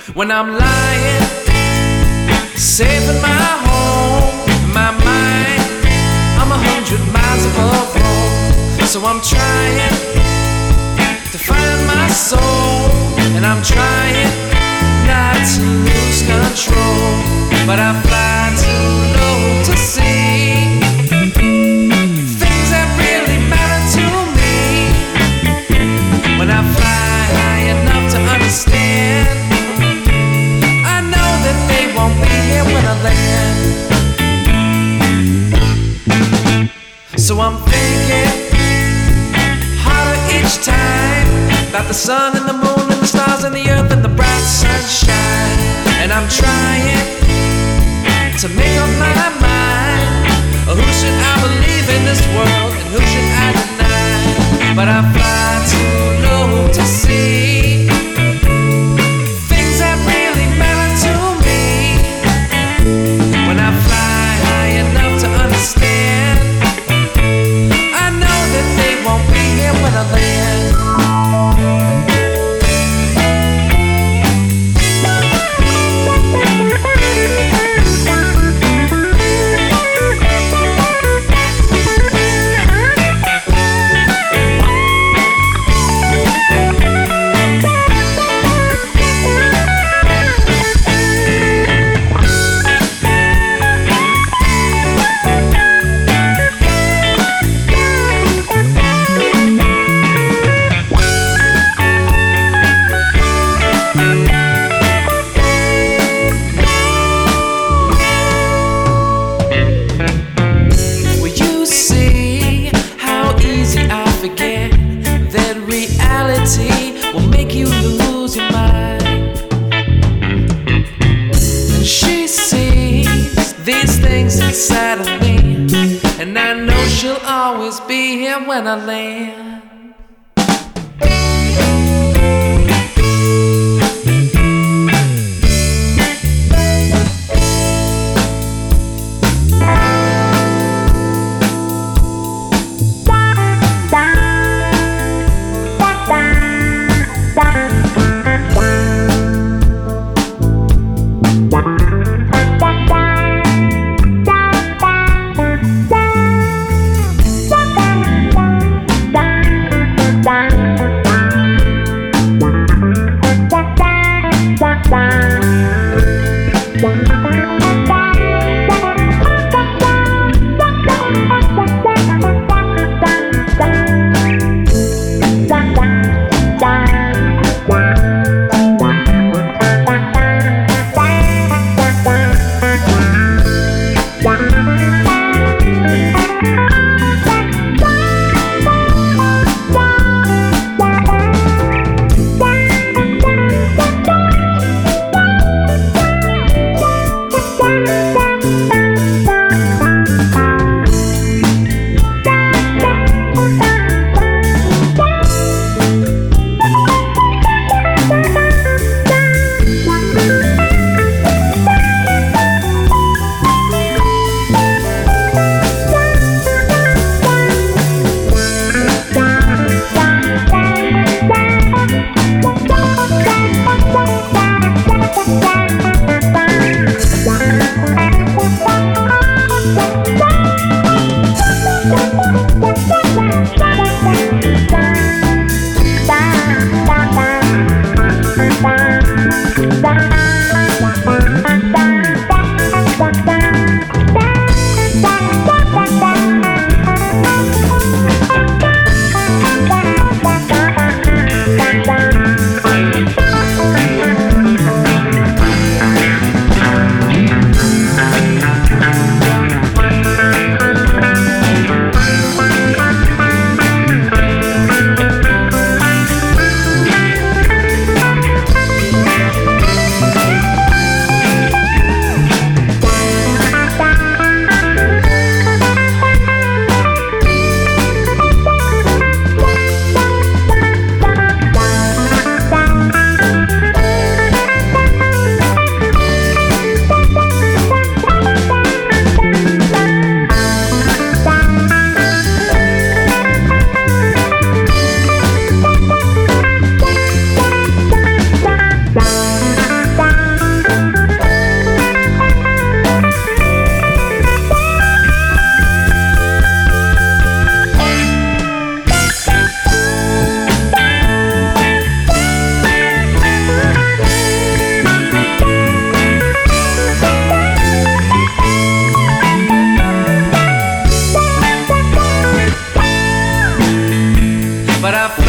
When I'm lying, safe in my home, my mind, I'm 100 miles above Rome. So I'm trying to find my soul, and I'm trying not to lose control. But I fly too low to see things that really matter to me. When I fly high enough to understand, I know that they won't be here when I land. So I'm thinking harder each time about the sun and the moon and the stars and the earth and the bright sunshine. And I'm trying to make up my mind, who should I believe in this world and who should I deny? But I fly too low to see things that really matter to me. When I fly high enough to understand, I know that they won't be here when I land. Inside of me, and I know she'll always be here when I land. but I